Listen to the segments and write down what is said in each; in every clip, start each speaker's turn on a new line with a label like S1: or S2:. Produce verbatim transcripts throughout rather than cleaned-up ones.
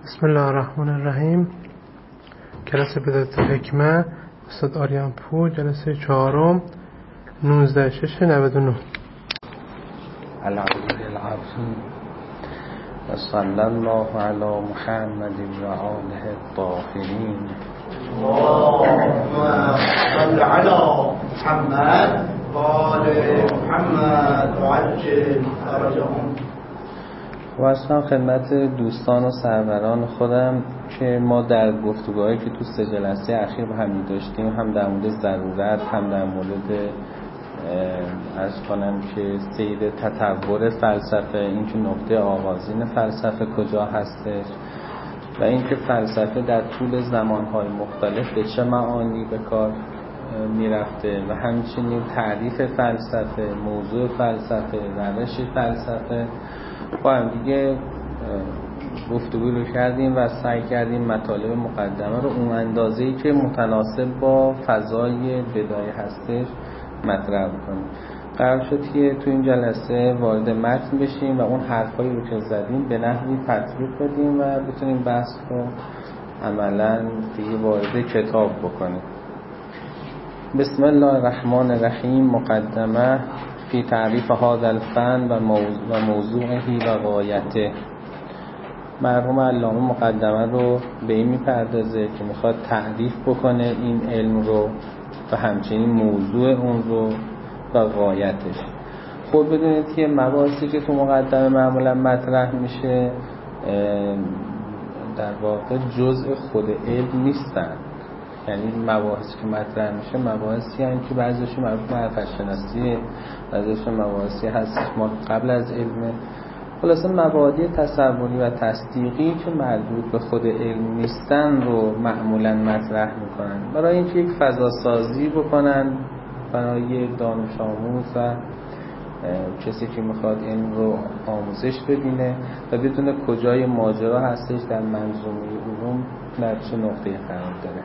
S1: بسم الله الرحمن الرحیم. کلاس بدایت الحکمه، استاد آریان پور، جلسه چهارم، نوزده شش نود و نه.
S2: العلی العظیم و صلی الله علی محمد و آله الطاهرین.
S3: اللهم صل علی محمد و آل محمد و عجل فرجهم.
S2: و اصلا خدمت دوستان و سروران خودم که ما در گفتگوهایی که تو سه جلسه اخیر با هم داشتیم، هم در مورد ضرورت، هم در مورد عرض کنم که سیر تطور فلسفه، این که نقطه آغازین فلسفه کجا هستش و این که فلسفه در طول زمانهای مختلف به چه معانی به کار میرفته و همچنین تعریف فلسفه، موضوع فلسفه، روش فلسفه با هم دیگه گفتگو رو کردیم و سعی کردیم مطالب مقدمه رو اون اندازه‌ای که متناسب با فضای بدایه هستش مطرح کنیم. قرار شد که تو این جلسه وارد متن بشیم و اون حرفایی رو که زدیم به نحوی تطبیق بدیم و بتونیم بحث رو عملاً دیگه وارد کتاب بکنیم. بسم الله الرحمن الرحیم. مقدمه فی تعریف هذا الفن و موضوع و موضوعه و غایته. مرحوم علامه مقدمه رو به این میپردازه که میخواد تعریف بکنه این علم رو و همچنین موضوع اون رو و غایتش. خب بدونید که مباحثی که تو مقدمه معمولا مطرح میشه در واقع جزء خود علم نیستن. یعنی مباحثی که مطرح میشه مباحثی هستند که بعضیشون مربوط به حرکت شناسیه، بعضیشون مباحثی هست ما قبل از علم. خلاصه مبادی تصوری و تصدیقی که مربوط به خود علم نیستن رو معمولا مطرح میکنن برای اینکه یک فضا سازی بکنن برای دانش آموز و کسی که میخواد علم رو آموزش ببینه و بدونه کجای ماجرا هستش در منظومه علوم در چه نقطه‌ای قرار داره.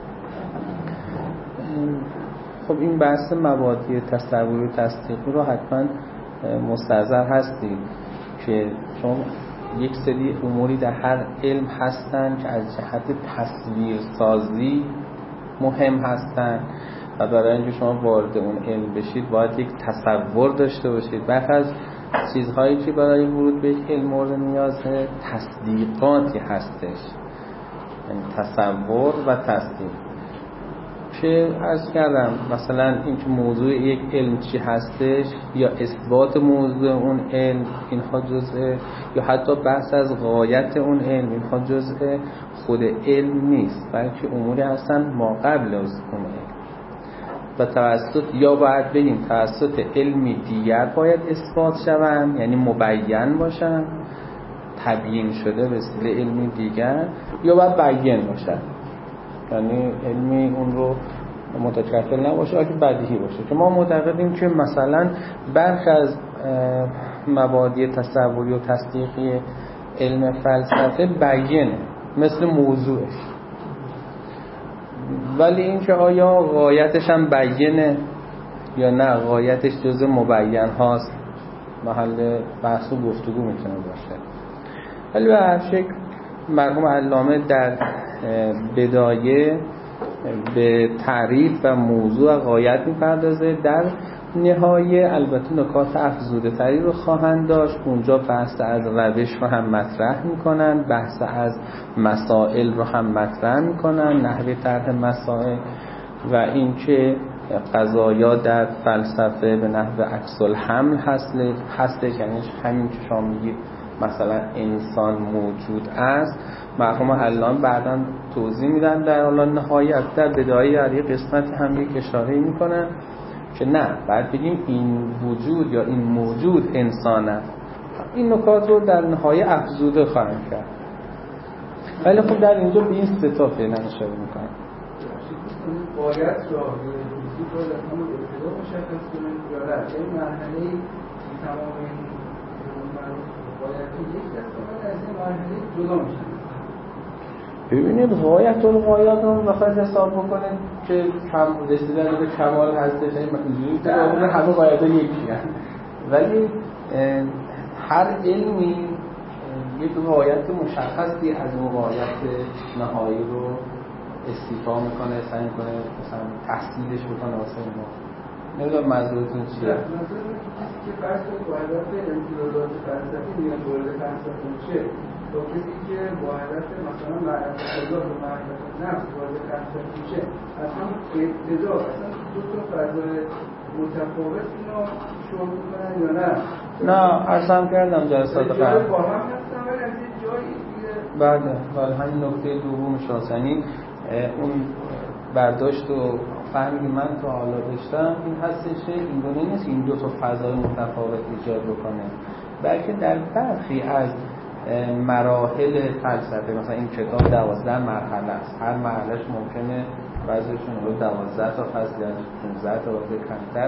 S2: خب این بحث مبادی تصوری و تصدیقی رو حتما مستحضر هستید که چون یک سری اموری در هر علم هستن که از جهت تصویر سازی مهم هستن و برای اینکه شما وارد اون علم بشید باید یک تصور داشته باشید. برخی از چیزهایی که برای ورود به یک علم مورد نیازه تصدیقاتی هستش، یعنی تصور و تصدیق. که عرض کردم مثلا اینکه موضوع یک علم چی هستش یا اثبات موضوع اون علم اینها جزء، یا حتی بحث از غایت اون علم اینها جزء خود علم نیست، بلکه اموری هستن ما قبل از اون علم و توسط یا باید بگیم توسط علمی دیگر باید اثبات شوند، یعنی مبین باشن، تبیین شده به وسیله علمی دیگر، یا باید بیان باشن، یعنی علمی اون رو متکفل نباشه اگه بدیهی باشه. که ما معتقدیم که مثلا برخی از مبادی تصوری و تصدیقی علم فلسفه بیانه مثل موضوعش، ولی اینکه آیا غایتش هم بیانه یا نه غایتش جزء مبین هاست محل بحث و گفتگو میتونه باشه. ولی به هر شکل مرحوم علامه در بدایه به تعریف و موضوع غایت میپردازه. در نهایه البته نکات افزوده تری رو خواهند داشت. اونجا بحث از روش رو هم مطرح میکنن، بحث از مسائل رو هم مطرح میکنن، نحوه طرح مسائل و اینکه قضایا در فلسفه به نحو عکس الحمل هستش، یعنی همین که شما میگید مثلا انسان موجود است. مرحوم علامه بعداً توضیح میدن در حالا نهایت در بدایه در یک قسمتی هم یک اشاره میکنن که نه باید بگیم این وجود یا این موجود انسان است. این نکات رو در نهایه افزوده خواهیم کرد، ولی خب در اینجا به این سه تا فعلا اشاره میکنن.
S4: باید را وجود رو در همون ابتدا مشخص کنیم یا نه؟ این مرحله تمام این باید یک دست کنید از این مرحله جدا میشن.
S2: ببینید غایت الغایات رو بخواید حساب بکنید که کم رسیدن به کمال هستش، اینجوری که همه غایت‌ها یکی هست، ولی هر علمی یک غایت مشخصی از اون غایت نهایی رو استیفا میکنه، سعی میکنه مثلا تحصیلش بکنه واسه ما. نمیدونم منظورتون چیه؟
S4: منظورتون کسی که فرض کنید با هدف امتیازات فلسفی میاد وارد فلسفه میشه، با کسی که با هدف مثلا معرفت خدا و معرفت نفس وارد فلسفه میشه، اصلا ابتدا اصلا دو تا فضای متفاوت اینو شروع میکنن یا نه؟
S2: نه ارسم کردم جلسات قبل
S4: با هم هستن ولی از یه جایی دیگه.
S2: بله بله همین نکته دوم شاسنی اون برداشت و فهمی من تا حالا داشتم این هستش که این گونه نیست این دو تا فضای متفاوت ایجاد بکنه، بلکه در برخی از مراحل فلسفه مثلا این کتاب دوازده مرحله است، هر مرحلهش ممکنه بعضیشون رو دوازده تا فصل از پانزده تا واسه کمتر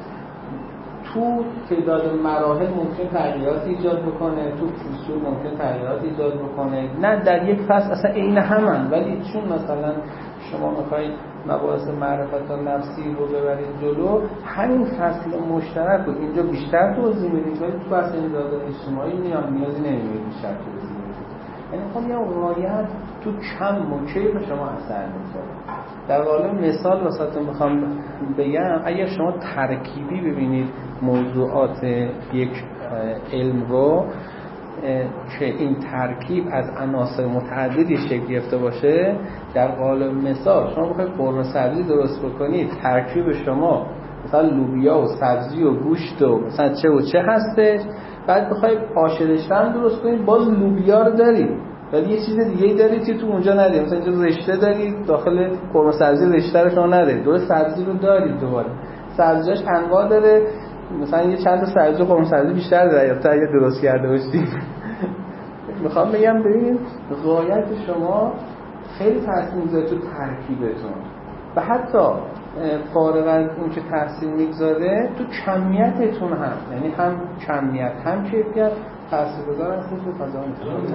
S2: تو تعداد مراحل ممکن تغییرات ایجاد بکنه، تو فصول ممکن تغییرات ایجاد بکنه، نه در یک فصل اصلا عین همن، ولی چون مثلا شما میخواید مباحث معرفت نفسی رو ببرید جلو، همین فصل مشترک رو اینجا بیشتر توضیح میدید ولی تو بحث انتقاد اجتماعی نیاز نیازی نمیدید بیشتر توضیح میدید. یعنی خب یه غایت تو کم و کیف شما اثر میذاره. در واقع مثال واسهتون میخوام بگم، اگر شما ترکیبی ببینید موضوعات یک علم رو که این ترکیب از عناصر متعددی شکل گرفته باشه، در قالب مثال شما بخواید قرمه سبزی درست بکنید، ترکیب شما مثلا لوبیا و سبزی و گوشت و مثلا چه و چه هستش، بعد بخواید آش رشته هم درست کنید، باز لوبیا رو دارید ولی یه چیز دیگه‌ای دارید که تو اونجا ندارید، مثلا اینجا رشته دارید داخل قرمه سبزی رشته رو شما ندارید، دور سبزی رو دارید، دوباره سبزیاش انواع داره، مثلا یه چند تا سبزی قرمه سبزی بیشتر داره تا اگه درست کرده باشید. میخوام بگم ببینید غایت شما خیلی تاثیر میذاره تو ترکیبتون و حتی فارغ از اون که تاثیر میذاره تو کمیتتون هم، یعنی هم کمیت هم کیفیت تاثیرگذار هست تو فضا متفاوت.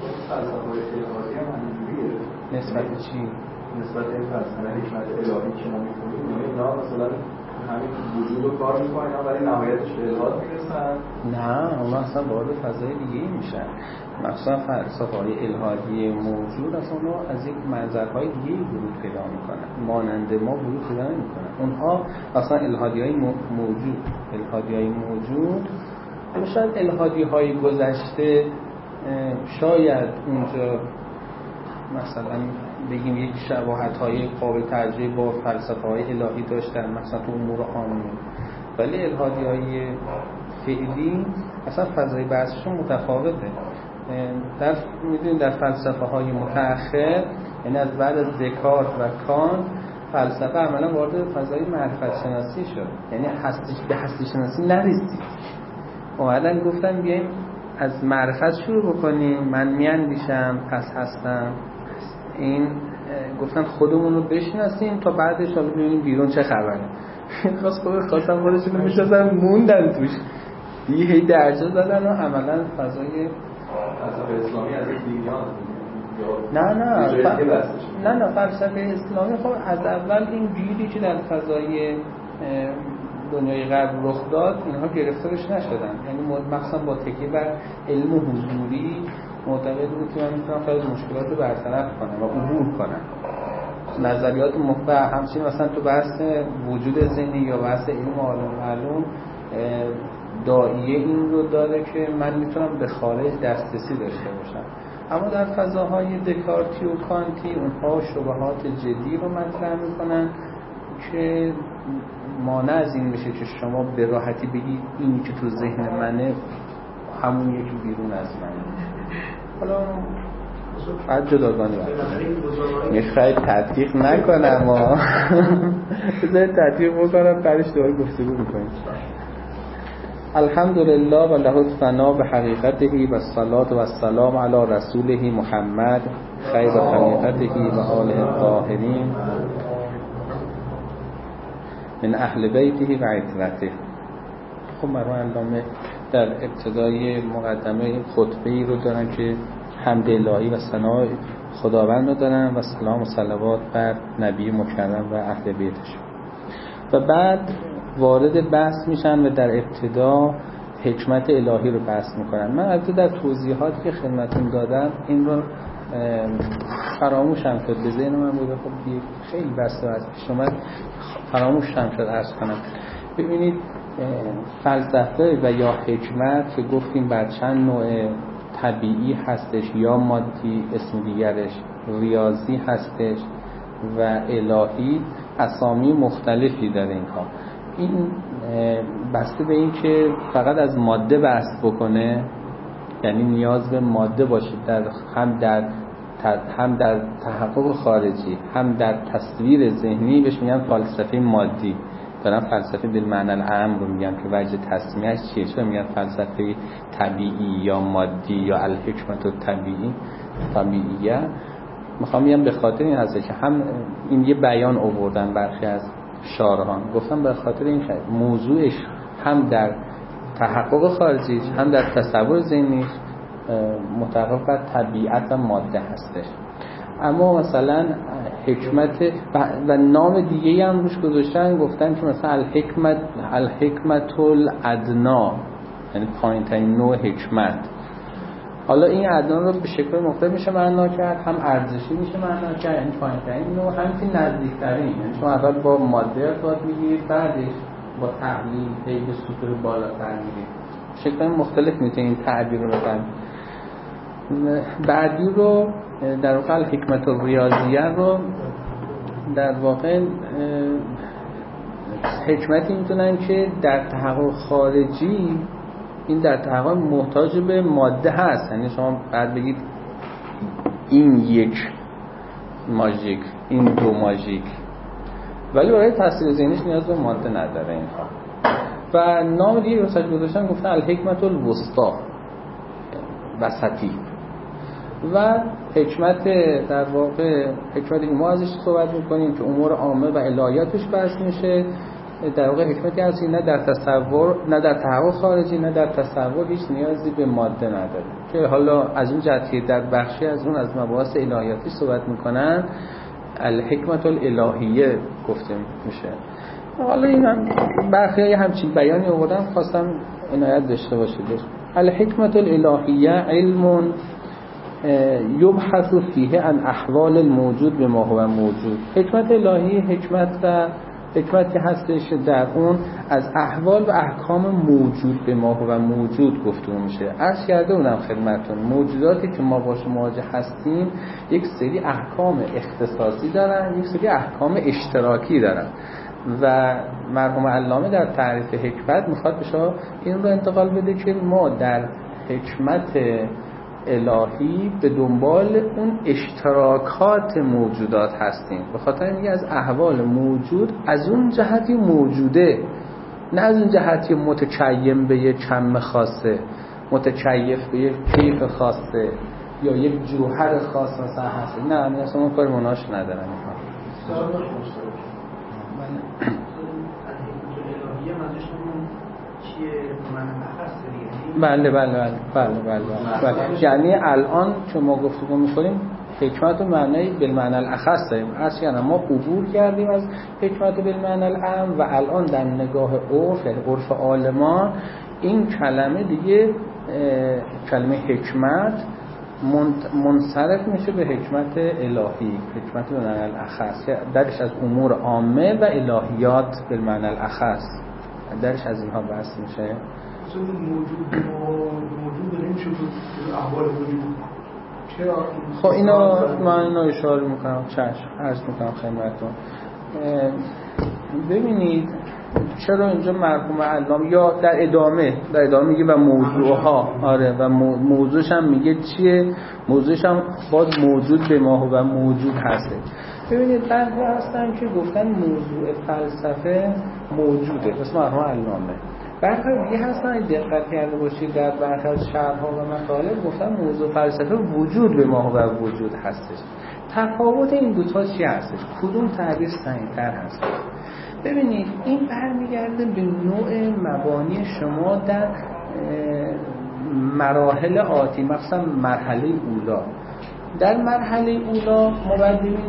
S2: نسبت چی؟
S5: نسبت این فلسفه حکمت الهی که ما می‌خونیم اینا مثلا همین وجود رو کار می‌کنن ولی نهایتش به الهات میرسن.
S2: نه اونا اصلا وارد فضای دیگه‌ای میشن، مثلا فلسفه‌های الهادی موجود اصلا اونا از یک منظرهای دیگه‌ای ورود پیدا میکنن، مانند ما ورود پیدا نمیکنن. اونها اصلا الهادی‌های موجود الهادی‌های موجود شاید الهادی‌های گذشته شاید اونجا مثلا بگیم یک شباهت‌های قابل ترجیح با فلسفه‌های الهی داشتن مثلا تو امور عامه، ولی الهادی‌های فعلی اصلا فضای بحثشون متفاوته. در می‌دونید در فلسفه‌های متأخر، یعنی از بعد از دکارت و کانت، فلسفه عملاً وارد فضای معرفت شناسی شد، یعنی هستی به هستی شناسی نرسید. اومدن گفتن بیایم از معرفت شروع بکنیم، من میاندیشم پس هستم، این گفتن خودمون رو بشناسیم تا بعدش حالا ببینیم بیرون چه خبره. خواست خود خواستم خودشون رو میشناسن موندن توش دیگه، هی درجه دادن و عملا فضای
S5: فلسفه اسلامی از دیگران
S2: نه نه ف... نه نه فلسفه اسلامی خب از اول این گیری که در فضای دنیای غرب رخ داد اینها گرفتارش نشدن، یعنی مخصوصا با تکیه بر علم حضوری معتقد بود که من میتونم خیلی مشکلات رو برطرف کنم و عبور کنم. نظریات مختلف همچنین مثلا تو بحث وجود ذهنی یا بحث علم عالم معلوم داعیه این رو داره که من میتونم به خارج دسترسی داشته باشم، اما در فضاهای دکارتی و کانتی اونها شبهات جدی رو مطرح میکنن که مانع از این میشه که شما به راحتی بگید اینی که تو ذهن منه همون یکی بیرون از منه. حالا بعد جداگانه باید میخواید تدقیق نکنم و بذارید تدقیق بکنم بعدش دوباره گفتگو میکنیم. الحمدلله و له الثنا به حقیقته و الصلاة و السلام علی رسوله محمد خیر خلیقته و آله الطاهرین من اهل بیته و عترته. خب مرحوم علامه در ابتدای مقدمه خطبه‌ای رو دارن که حمد الهی و ثنای خداوند رو دارن و سلام و صلوات بر نبی مکرم و اهل بیتش و بعد وارد بحث میشن و در ابتدا حکمت الهی رو بحث میکنن. من البته در توضیحاتی که خدمتتون دادم این رو فراموشم شد، به ذهن من بوده خب خیلی بسته از پیش اومد فراموشم شد عرض کنم. ببینید فلسفه و یا حکمت که گفتیم بر چند نوع طبیعی هستش یا مادی، اسم دیگرش ریاضی هستش و الهی، اسامی مختلفی داره اینها. این بسته به این که فقط از ماده بحث بکنه، یعنی نیاز به ماده باشید در هم در هم در تحقق خارجی هم در تصویر ذهنی، بهش میگن فلسفه مادی. دارم فلسفه بالمعنی العام رو میگم که وجه تسمیهش چیه. چرا میگن فلسفه طبیعی یا مادی یا الحکمت الطبیعی طبیعیه؟ میخوام بگم به خاطر این هست که هم این یه بیان آوردن برخی از شارحان، گفتم به خاطر این که موضوعش هم در تحقق خارجی هم در تصور ذهنی متعلق به طبیعت و ماده هستش. اما مثلا حکمت و نام دیگه هم روش گذاشتن، گفتن که مثلا الحکمت الحکمت الادنا، یعنی پایین ترین نوع حکمت. حالا این ادنا رو به شکل مختلف میشه معنا کرد، هم ارزشی میشه معنا کرد، یعنی پایین ترین نوع، همین نزدیکترین، یعنی شما اول با ماده ارتباط میگیرید بعدش با تحلیل هی به سطوح بالاتر میرید. شکل مختلف میتونه این تعبیر رو بکنید. بعدی رو در واقع حکمت الریاضیه رو در واقع حکمتی میتونن که در تحقق خارجی این در تحقق محتاج به ماده هست، یعنی شما بعد بگید این یک ماژیک این دو ماژیک، ولی برای تاثیر ذهنیش نیاز به ماده نداره اینها. و نام دیگه واسه گذاشتن گفتن الحکمت الوسطی، وسطی. و حکمت در واقع حکمتی که ما ازش صحبت میکنیم که امور عامه و الهیاتش بحث میشه، در واقع حکمتی هست نه در تصور نه در تحقق خارجی نه در تصور هیچ نیازی به ماده نداره، که حالا از اون جهتی در بخشی از اون از مباحث الهیاتی صحبت میکنن الحکمت الالهیه گفته میشه. حالا این هم برخی همچین بیانی آوردم، خواستم عنایت داشته باشید. الحکمت الالهیه علم یبحث فیه عن احوال الموجود به ما هو موجود. حکمت الهی حکمت و حکمتی هستش در اون از احوال و احکام موجود به ما هو موجود گفتگو میشه. عرض کرده بودم خدمتتون موجوداتی که ما باش مواجه هستیم یک سری احکام اختصاصی دارن، یک سری احکام اشتراکی دارن و مرحوم علامه در تعریف حکمت میخواد بشه این رو انتقال بده که ما در حکمت الهی به دنبال اون اشتراکات موجودات هستیم، به خاطر میگه از احوال موجود از اون جهتی موجوده، نه از اون جهتی متکیم به یک کم خاصه، متکیف به یک کیف خاصه یا یک جوهر خاص مثلا هست. نه نه اصلا اون کار مناش ندارن. بله بله بله بله بله بله. یعنی الان که ما گفتگو می‌کنیم حکمت و معنی بالمعنی الاخص داریم. اصلا ما عبور کردیم از حکمت بالمعنی العام و الان در نگاه عرف عرف عالمان این کلمه دیگه کلمه حکمت منصرف میشه به حکمت الهی، حکمت بالمعنی الاخص، درش از امور عامه و الهیات بالمعنی الاخص درش از اینها بحث میشه.
S3: اصلا موجود موجود نمیشه تو احوال وجود. چرا؟
S2: خب اینا من اینا اشاره میکنم، چشم عرض میکنم خدمتتون. ببینید چرا اینجا مرحوم علامه یا در ادامه در ادامه میگه و موضوعها، آره و موضوعش هم میگه چیه، موضوعش هم باز موجود به ما و موجود هسته. ببینید بعضی هستن که گفتن موضوع فلسفه موجوده مثل مرحوم علامه، برخی دیگه هستن دقت کرده باشید در برخی از شرح‌ها و مطالب گفتن موضوع فلسفه وجود به ما و وجود هستش. تفاوت این دو تا چی هستش؟ کدوم تعبیر صحیح‌تر هست؟ ببینید این برمیگرده به نوع مبانی شما در مراحل آتی، مثلا مرحله اولا. در مرحله اولا ما باید ببینیم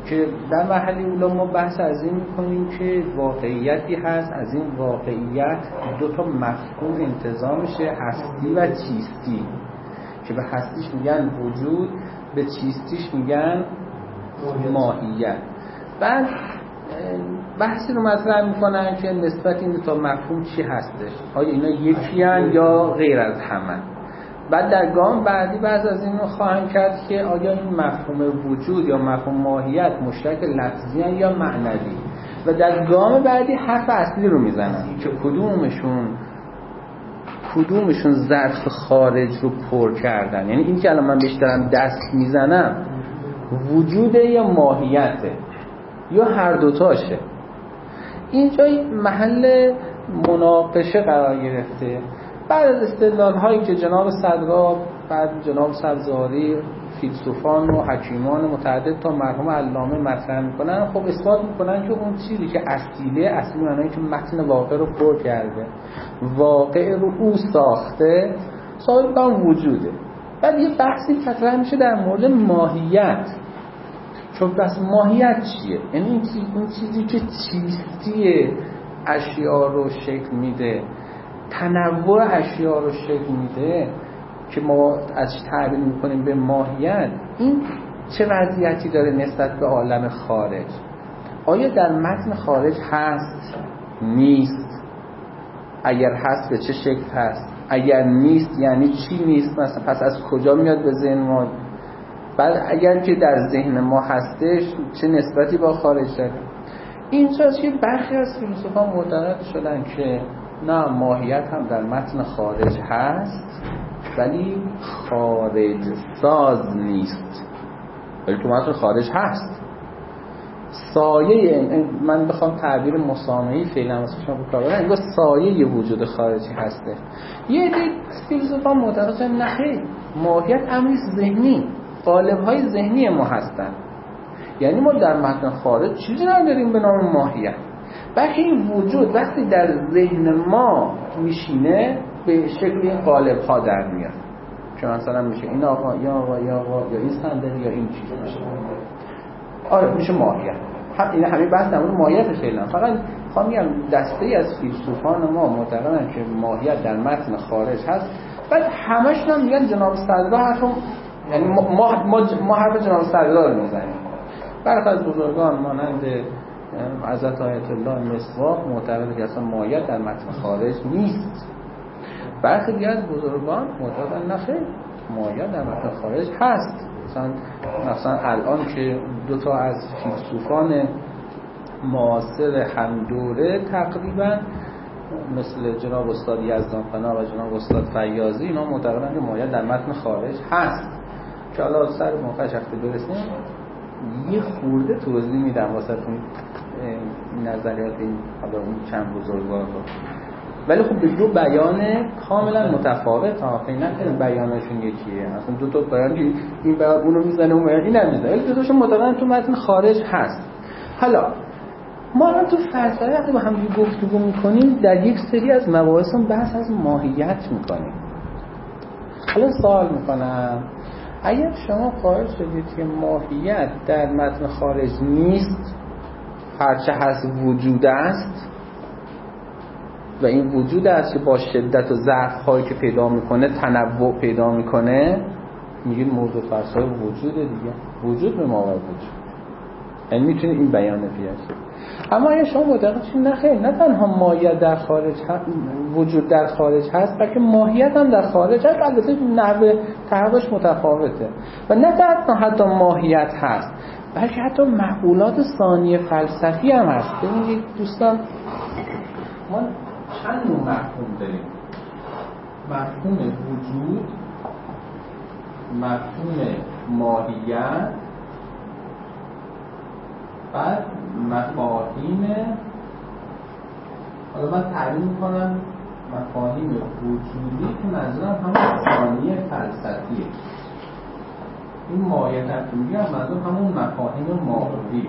S2: که در مرحله اولی ما بحث از این میکنیم که واقعیتی هست، از این واقعیت دو تا مفهوم انتزاعشه، هستی و چیستی، که به هستیش میگن وجود، به چیستیش میگن ماهیت. بعد بحثی رو مطرح میکنن که نسبت این دو تا مفهوم چی هستش، آیا اینا یکی هن یا غیر از همه. بعد در گام بعدی بعض از این رو خواهند کرد که آیا این مفهوم وجود یا مفهوم ماهیت مشترک لفظی هن یا معنوی. و در گام بعدی حرف اصلی رو میزنن که کدومشون کدومشون ظرف خارج رو پر کردن، یعنی این که الان من بهش دارم دست میزنم وجوده یا ماهیته یا هر دوتاشه. اینجا محل مناقشه قرار گرفته. بعد از استدلال هایی که جناب صدرا، بعد جناب سبزواری، فیلسوفان و حکیمان متعدد تا مرحوم علامه مطرح میکنن، خب اثبات میکنن که اون چیزی که اصیله، اصلی معنی که متن واقع رو پر کرده، واقع رو او ساخته، صاحب اون وجوده. بعد یه بحثی مطرح میشه در مورد ماهیت. چون بس ماهیت چیه؟ یعنی این چیز، اون چیزی که چیستی اشیاء رو شکل میده، تنوع اشیاء رو شکل میده، که ما ازش تعبیر میکنیم به ماهیت، این چه وضعیتی داره نسبت به عالم خارج؟ آیا در متن خارج هست؟ نیست؟ اگر هست به چه شکل هست؟ اگر نیست یعنی چی نیست؟ مثلا پس از کجا میاد به ذهن ما؟ بعد اگر که در ذهن ما هستش چه نسبتی با خارج داره؟ اینجاست که برخی از فیلسوفان معتقد شدن که نه، ماهیت هم در متن خارج هست ولی خارج ساز نیست، ولی تو متن خارج هست. سایه، من بخوام تعبیر مسامحی فعلا واسه شما بکنم، انگار سایه وجود خارجی هسته. یه عده فیلسوفان معتقدن نه خیر، ماهیت امری ذهنی، قالب‌های ذهنی ما هستن. یعنی ما در متن خارج چیزی نداریم به نام ماهیت، بلکه این وجود وقتی در ذهن ما میشینه به شکل این قالب‌ها در میاد، که مثلا میشه این آقا یا آقا یا آقا یا این صندلی یا این چیز میشه. آره میشه ماهیت. هم این همین بحث نمونه ماهیت فعلا. فقط خواهم میگم دسته‌ای از فیلسوفان ما معتقدن که ماهیت در متن خارج هست. بعد همشون هم میگن جناب صدرا حرف، یعنی ما ما ما حرف جناب صدرا رو میزنیم. برخی از بزرگان مانند حضرت آیت الله مصواق معتقد که اصلا ماهیت در متن خارج نیست. برخی دیگر از بزرگان معتقدن نه خیر، ماهیت در متن خارج هست. مثلا مثلا الان که دو تا از فیلسوفان معاصر هم دوره تقریبا مثل جناب استاد یزدانفنا و جناب استاد فیاضی، اینا معتقدن که ماهیت در متن خارج هست. که حالا سر موقعش وقتی برسیم یه خورده توضیح میدم واسهتون نظریات این حالا اون چند بزرگوار رو. ولی خب به دو بیان کاملا متفاوت ها، فکر نکنید بیانشون یکیه. اصلا دو تا بیان که این بیان اونو میزنه اون بیان این هم میزنه، ولی دو تاشون معتقدن تو متن خارج هست. حالا ما الان تو فلسفه وقتی با هم گفتگو میکنیم در یک سری از مباحث بحث از ماهیت میکنیم. حالا سوال میکنم، اگر شما قائل شدید که ماهیت در متن خارج نیست، هرچه هست وجود است و این وجود است که با شدت و ضعف هایی که پیدا میکنه تنوع پیدا میکنه، میگید موضوع فلسفه وجوده دیگه، وجود به ما وجود، یعنی میتونید این بیان بیارید. اما اگه شما معتقد شید نه خیر، نه تنها ماهیت در خارج هست، وجود در خارج هست، بلکه ماهیت هم در خارج هست، البته نحوه تحقیقش متفاوته، و نه تنها حتی ماهیت هست بلکه حتی معقولات ثانی فلسفی هم هست. ببینید دوستان، ما چند نوع مفهوم داریم: مفهوم وجود، مفهوم ماهیت، بعد مفاهیم، حالا من تعریف میکنم مفاهیم وجودی که منظورم همون ثانی فلسفیه. این ماهیت که میگم منظور همون مفاهیم ماهویه.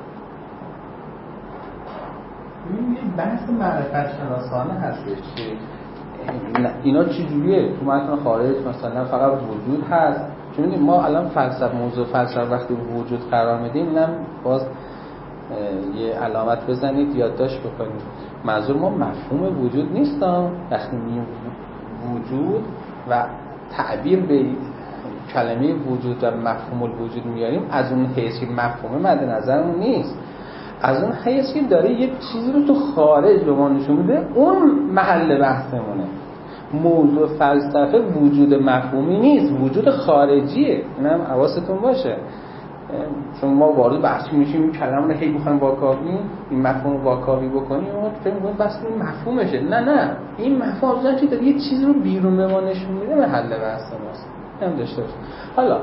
S2: این یه بحث معرفت شناسانه هستش که اینا چجوریه تو متن خارج مثلا فقط وجود هست، چون ما الان فلسفه موضوع فلسفه وقتی وجود قرار میدیم، اینم باز یه علامت بزنید یادداشت بکنید. منظور ما مفهوم وجود نیست. وقتی میگیم وجود و تعبیر به کلمه وجود و مفهوم الوجود میاریم، از اون حیث که مفهوم مد نظرمون نیست، از اون حیث که داره یه چیزی رو تو خارج به ما نشون میده، اون محل بحثمونه. موضوع فلسفه وجود مفهومی نیست، وجود خارجیه. اینم حواستون باشه، چون ما وارد بحث میشیم این کلمه رو هی بخوایم واکاوی، این مفهوم رو واکاوی بکنیم، ما فکر می‌کنیم بس این مفهومشه. نه نه، این مفهوم اصلا چی داره؟ یه چیزی رو بیرون به ما نشون میده، محل بحث ماست. هم داشته باشه. حالا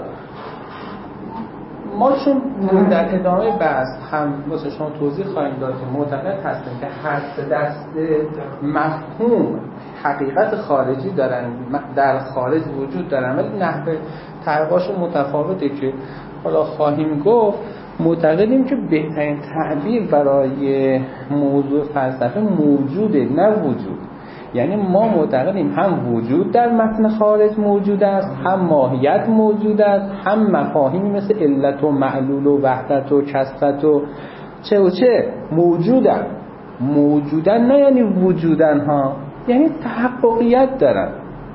S2: ما چون در ادامه بحث هم واسه شما توضیح خواهیم داد که معتقد هستیم که هر سه دسته مفهوم حقیقت خارجی دارن، در خارج وجود دارن، ولی نحوه تعبیرشون متفاوته که حالا خواهیم گفت. معتقدیم که بهترین تعبیر برای موضوع فلسفه موجوده، نه وجود. یعنی ما معتقدیم هم وجود در متن خارج موجود است، هم ماهیت موجود است، هم مفاهیمی مثل علت و معلول و وحدت و کثرت و چه و چه موجودن. موجودن نه یعنی وجودن ها، یعنی تحققیت دارن.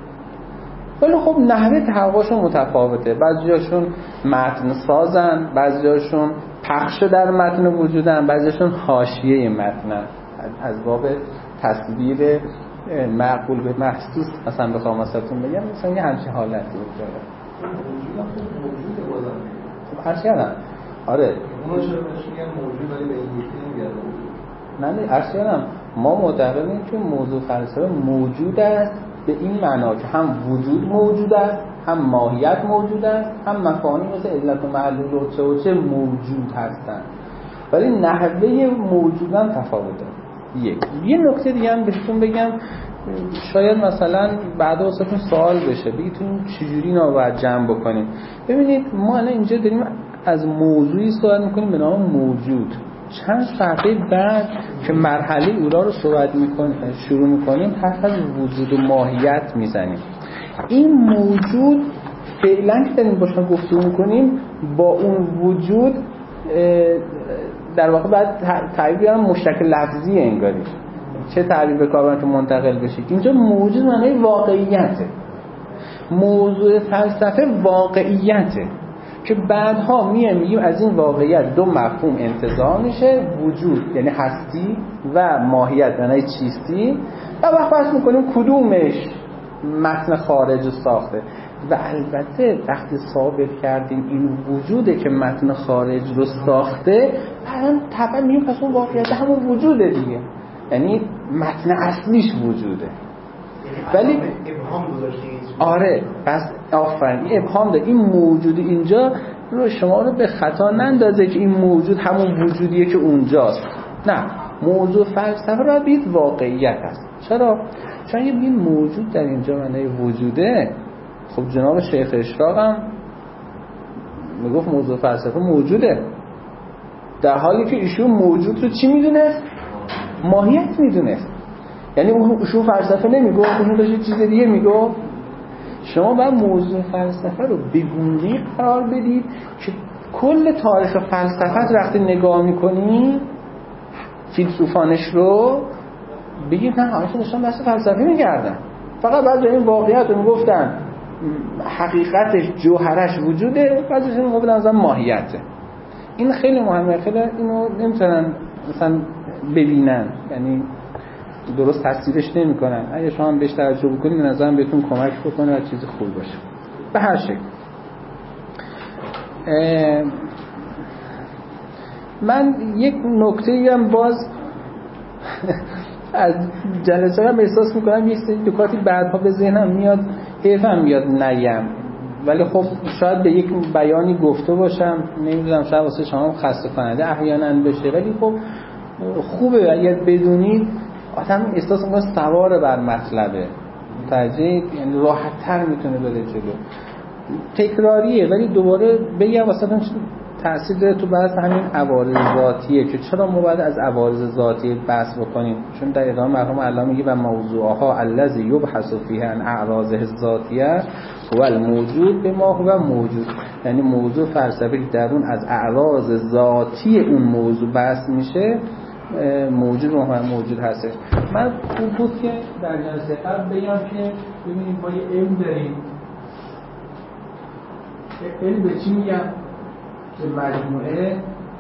S2: ولی خب نحوه تحققشون متفاوته. بعضیاشون متن سازن، بعضیاشون پخش در متن وجودن، بعضیاشون حاشیه متنن. از باب تصویر معقول به محسوس مثلا بخوام واسهتون بگم، مثلا یه همچین حالتی داره.
S5: موجود بازم
S2: خب عرض کردم آره
S5: اونو چرا بهش میگن موجود ولی به این یکی نمیگن موجود؟
S2: نه نه عرض کردم ما معتقدیم که موضوع فلسفه موجود است به این معنا که هم وجود موجود است، هم ماهیت موجود است، هم مفاهیم مثل علت و معلول و چه و چه موجود هستند، ولی نحوه موجودن تفاوته. یک یه نکته دیگه هم بهتون بگم، شاید مثلا بعدا واسهتون سوال بشه، بگیتون چجوری اینا رو باید جمع بکنیم. ببینید ما الان اینجا داریم از موضوعی صحبت میکنیم به نام موجود. چند صفحه بعد که مرحله اولا رو صحبت میکنیم شروع میکنیم حرف از وجود و ماهیت میزنیم. این موجود فعلا که داریم باشون گفتگو میکنیم با اون وجود در واقع باید تعریف بیارم مشترک لفظی انگاری. چه تعریف به کار برن که منتقل بشید؟ اینجا موجود معنی واقعیته. موضوع فلسفه واقعیته که بعدها میه میگیم از این واقعیت دو مفهوم انتزاع میشه، وجود یعنی هستی و ماهیت یعنی چیستی، و وقت بحث میکنیم کدومش متن خارج ساخته. و البته وقتی ثابت کردیم این وجوده که متن خارج رو ساخته، بعدم طبعا میگیم پس اون واقعیت همون وجوده دیگه، یعنی متن اصلیش وجوده. ولی
S3: ابهام گذاشته.
S2: آره پس آفرین ابهام ده. این موجود اینجا رو شما رو به خطا نندازه که این موجود همون وجودیه که اونجاست. نه، موضوع فلسفه رو باید واقعیت است. چرا؟ چون یه این موجود در اینجا معنی وجوده. خب جناب شیخ اشراق هم میگفت موضوع فلسفه موجوده، در حالی که ایشون موجود رو چی میدونست؟ ماهیت میدونست. یعنی ایشون فلسفه نمیگفت، ایشون داشت چیز دیگه میگفت. شما باید موضوع فلسفه رو به گونه‌ای قرار بدید که کل تاریخ فلسفه وقتی نگاه میکنی فیلسوفانش رو بگید نه همشون داشتن بحث فلسفی میگردن، فقط بعد این واقعیت رو میگفتن حقیقتش جوهرش وجوده، بعضیشون میگفتن مثلا ماهیته. این خیلی مهمه، خیلی اینو نمیتونن مثلا ببینن، یعنی درست تصویرش نمی‌کنن. اگه شما هم بهش توجه بکنید به نظرم بهتون کمک بکنه و چیز خوب باشه. به هر شکل من یک نکته‌ای هم باز از جلسه هم احساس می‌کنم یه سری نکاتی بعدها به ذهنم میاد، حیفم میاد نگم، ولی خب شاید به یک بیانی گفته باشم، نمیدونم شاید واسه شما خسته کننده احیانا بشه، ولی خب خوبه اگر بدونید آدم احساس میکنه سوار بر مطلبه، متوجه، یعنی راحت تر میتونه بره جلو. تکراریه ولی دوباره بگم واسه تأثیر داره تو بحث همین عوارض ذاتیه که چرا ما باید از عوارض ذاتیه بحث بکنیم، چون در ادامه مرحوم علامه میگه و موضوعها الذی یبحث فیه عن اعراضه الذاتیه هو الموجود به ما هو موجود، یعنی موضوع فلسفی در اون از اعراض ذاتی اون موضوع بحث میشه موجود و هم موجود هستش. من خوب بود که در جلسه قبل بگم که ببینید ما یه علم داریم، علم به چی میگم؟ که مجموعه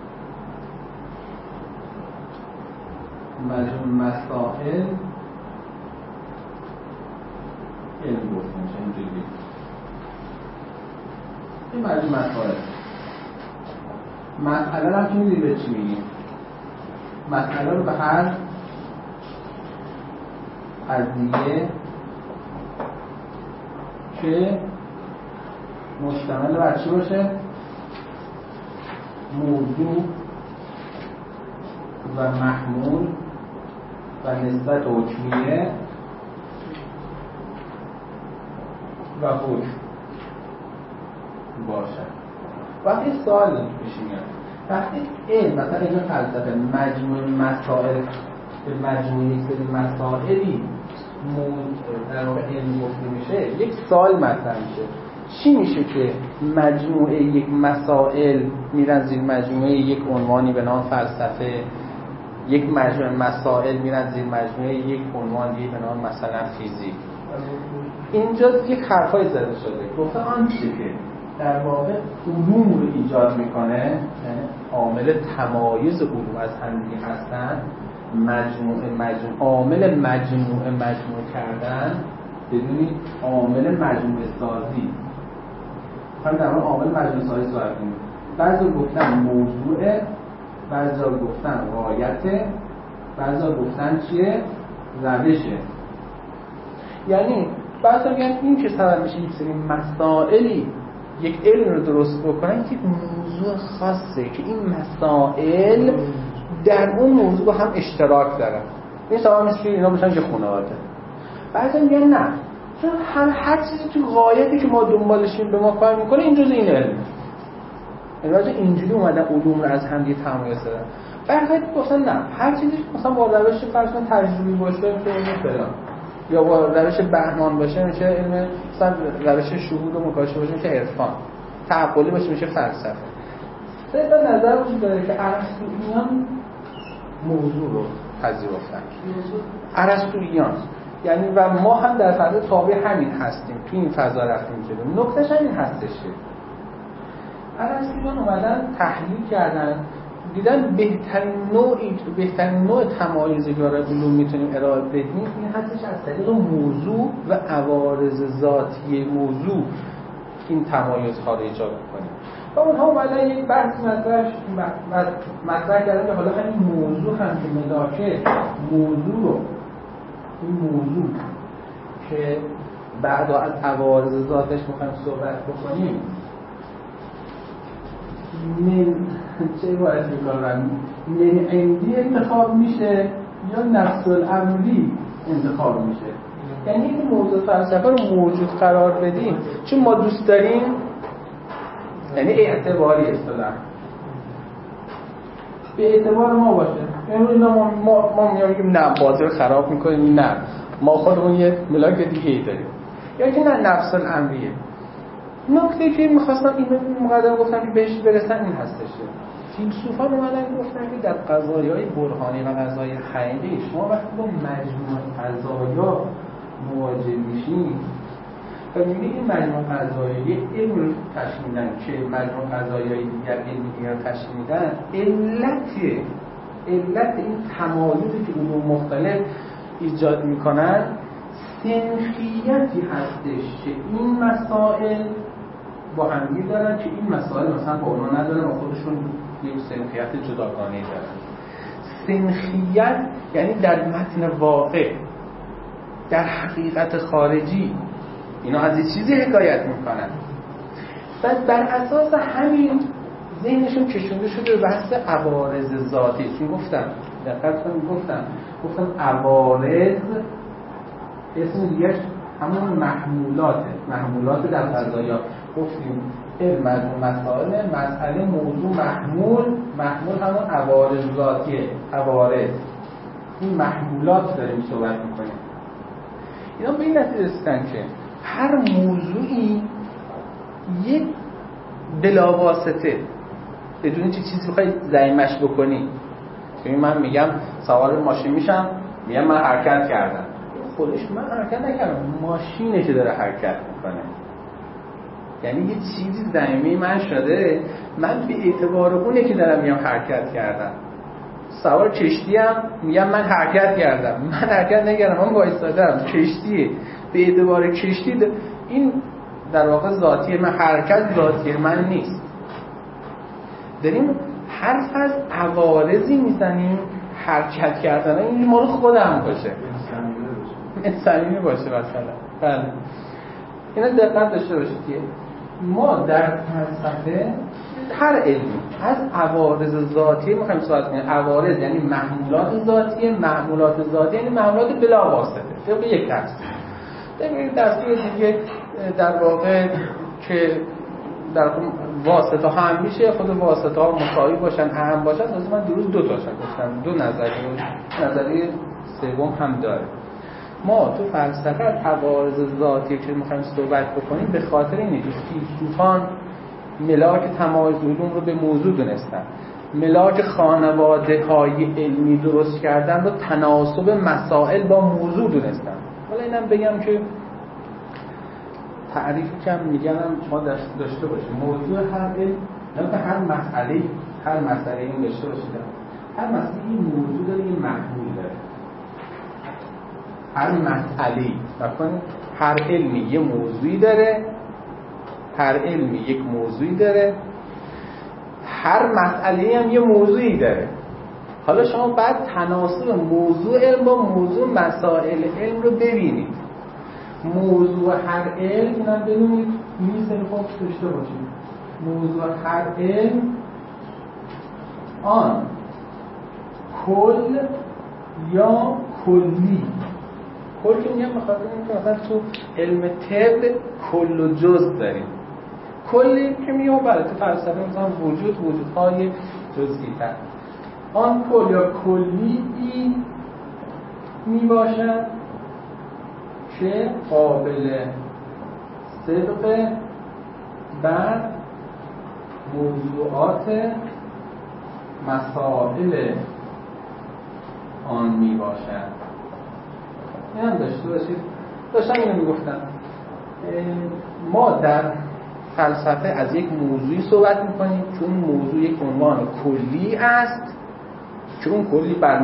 S2: مجموعه مسائل علم گفتیم میشه اینجوری. این مجموعه مسائل مسئله هم که میدونی به چی میگیم؟ مسئله رو به هر قضیه که مشتمل بر چی باشه؟ موضوع و محمول و نسبت حکمیه و حکم باشد. وقتی سوال پیش میاد، وقتی علم مثلا علم فلسفه مجموعه مسائل به مجموعه یک سری مسائلی در واقع علم گفته میشه، یک سوال مطرح میشه چی میشه که مجموعه یک مسائل میرن زیر مجموعه یک عنوانی به نام فلسفه، یک مجموعه مسائل میرن زیر مجموعه یک عنوان دیگه به نام مثلا فیزیک. اینجا یک حرفای زده شده، گفته آنچه که در واقع علوم رو ایجاد میکنه، عامل تمایز علوم از هم دیگه هستن، مجموعه مجموعه عامل مجموعه مجموعه کردن، بدونید عامل مجموعه سازی. هم در مورد عامل مجموعه سازی صحبت کنیم. بعضی گفتن موضوعه، بعضی گفتن غایته، بعضی گفتن چیه؟ روشه. یعنی بعضی میگن این که سبب میشه یک سری مسائلی یک علم رو درست بکنن که موضوع خاصه که این مسائل در اون موضوع با هم اشتراک دارن. این سبب میشه که اینا بشن که خانواده. بعضی میگن نه، چون هم هر چیزی تو غایتی که ما دنبالشیم به ما کار میکنه این جزء این علمه. البته اینجوری اومدن علوم رو از هم دیگه تمایز دادن. بعضی گفتن نه، هر چیزی مثلا با روش فرض کن تجربی باشه که علم فلان، یا با روش بهمان باشه میشه علم، مثلا روش شهود و مکاشفه باشه میشه عرفان، تعقلی باشه میشه فلسفه. سه تا نظر وجود داره که ارسطوییان موضوع رو پذیرفتن. ارسطوییان یعنی و ما هم در فضا تابع همین هستیم، تو این فضا رفتیم جلو. نکتهش همین هستش که ارسطوییان اومدن تحلیل کردن، دیدن بهترین نوعی بهترین نوع تمایزی که برای علوم میتونیم ارائه بدیم این هستش از طریق موضوع و عوارض ذاتی موضوع این تمایزها رو ایجاد کنیم. و اونها اومدن یک بحث مطرح مطرح کردن که حالا همین موضوع هم که ملاکه موضوع رو این موضوع که بعدا از عوارض ذاتش میخوایم صحبت بکنیم من چه باید بکنم من عندی انتخاب میشه یا نفس الامری انتخاب میشه. یعنی این موضوع فلسفه رو موجود قرار بدیم چون ما دوست داریم، یعنی اعتباری اصطلاح به اعتبار ما باشه. یعنی ما ما ما میگیم نه بازی رو خراب میکنیم، نه ما خودمون یه ملاک دیگه ای داریم، یا که نه نفس الامریه. نکته که میخواستم این مقدمه گفتم که بهش برسن این هستش. فیلسوفان اومدن گفتن که در قضایای برهانی و قضایای حقیقی شما وقتی با مجموعه قضایا مواجه میشین و میبینید این مجموعه قضایی علم رو تشکیل میدن که مجموعه قضایای دیگر علم دیگر تشکیل میدن، علت علت این تمایزی که علوم مختلف ایجاد میکنن سنخیتی هستش که این مسائل با همدیگه دارن که این مسائل مثلا با اونا ندارن و خودشون یک سنخیت جداگانه‌ای دارن. سنخیت یعنی در متن واقع، در حقیقت خارجی اینا از این چیزی حکایت میکنن. بعد بر اساس همین ذهنشون کشونده شده به بحث عوارض ذاتی. چون گفتم دقیقاً گفتم گفتم عوارض اسم دیگه همون محمولاته، محمولات در قضایا. گفتیم علم مجموع مسائل، مسئله موضوع محمول، محمول همون عوارض ذاتیه، عوارض این محمولات داریم صحبت میکنیم. اینا به این نتیجه رسیدن که هر موضوعی یک بلاواسطه بدون چه چیزی بخوای زایمش بکنی. یعنی من میگم سوار ماشین میشم، میگم من حرکت کردم، خودش من حرکت نکردم، ماشینه که داره حرکت میکنه. یعنی یه چیزی زایمه من شده، من به اعتبار اونه که دارم میگم حرکت کردم. سوار کشتی هم میگم من حرکت کردم، من حرکت نکردم، من وایسادم. کشتیه به اعتبار کشتی ده. این در واقع ذاتی من، حرکت ذاتی من نیست. داریم حرف از عوارضی میزنیم، حرکت کردن این مال خودم باشه، صمیمی باشه مثلا. بله اینا دقت داشته باشید که ما در فلسفه هر علمی از عوارض ذاتی میخوایم صحبت کنیم. عوارض یعنی محمولات ذاتیه، محمولات ذاتی یعنی محمولات بلا واسطه. طبق یک تفسیر. در یک تفسیر دیگه در واقع که در واسطه ها هم میشه، خود واسطه ها مساوی باشن، اهم باشن. واسه من دیروز دو تاشون گفتم، دو نظریه، نظریه سوم هم داره. ما تو فلسفه عوارض ذاتی که میخوایم صحبت بکنیم به خاطر اینه که فیلسوفان ملاک تمایز علوم رو به موضوع دونستن، ملاک خانواده های علمی درست کردن رو تناسب مسائل با موضوع دونستن. حالا اینم بگم که تعریفی که میگن شما داشته باشید. موضوع هر علم، نه هر مسئله، هر مسئله این داشته باشید. هر مسئله این موضوع داره، این محمول داره. هر مسئله بکنید، هر علمی یه موضوعی داره، هر علمی یک موضوعی داره، هر مسئله هم یه موضوعی داره. حالا شما بعد تناسب موضوع علم با موضوع مسائل علم رو ببینید. موضوع هر علم اینا بدونید نیست نفاق داشته باشید. موضوع هر علم آن کل یا کلی. کل که میگم بخاطر اینکه مثلا تو علم طب کل و جز داریم. کلی که میگم برای تو فلسفه مثلا وجود، وجودهای جزئی تر. آن کل یا کلی می باشد که قابل صدق بر موضوعات مسائل آن می باشد. این هم داشته باشید. داشتم اینو می گفتم ما در فلسفه از یک موضوعی صحبت می کنیم که اون موضوع یک عنوان کلی است که اون کلی بر